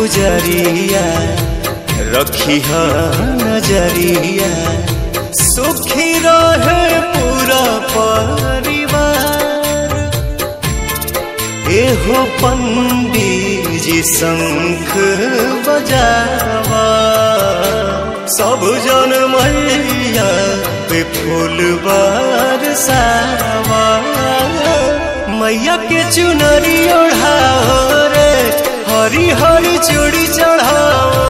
पुजरिया रखी है नजरिया सुखी रहे पूरा परिवार। एहो पंडित जी शंख बजावा सब जन मैया पे फूल बरसावा। मैया के चुनरी ओढ़ाओ रे हरी हरी चूड़ी